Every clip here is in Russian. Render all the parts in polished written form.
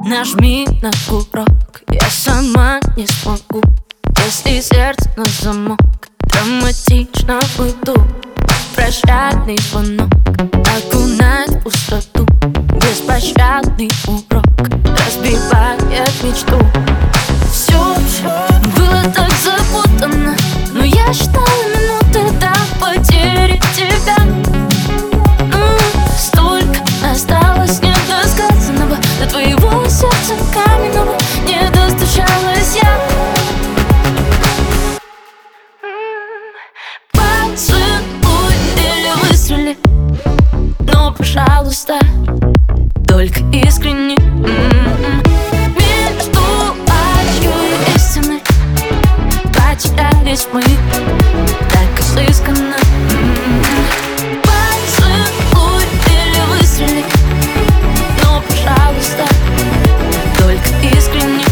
Нажми на курок, я сама не смогу. Если сердце на замок, драматично уйду. Прощальный звонок, окунать в пустоту. Беспощадный урок разбивает мечту. Все было так запутанно, но я считала минуты до потери тебя. Столько осталось недосказанного, до твоего сердца каменного не достучалась я. Поцелуй или выстрели, но, пожалуйста, только искренне. Между ложью и истиной потерялись мы так изысканно. Поцелуй или выстрели, но, пожалуйста, только искренне.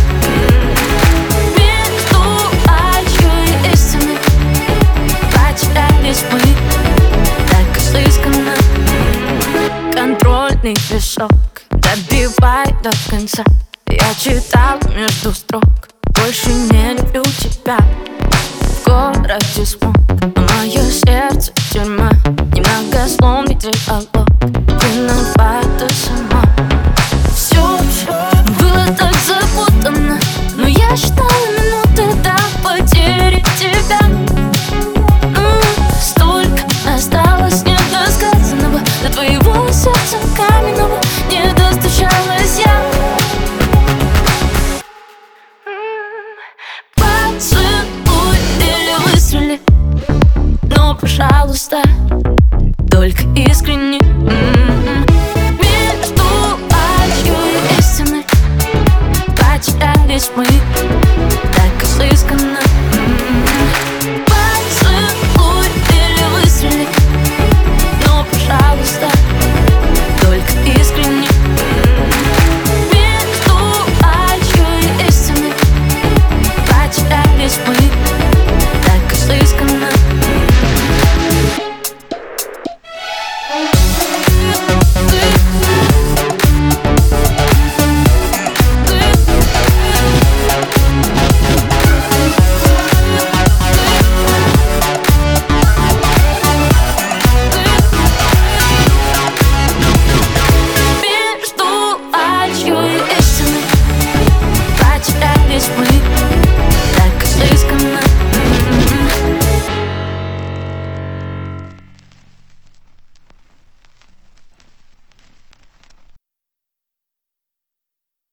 Между ложью и истиной потерялись мы так изысканно. Контрольный песок добивай до конца. Я читал между строк: больше не люблю тебя. В городе смог, а мое сердце тюрьма. Немногословный диалог, виновата сама.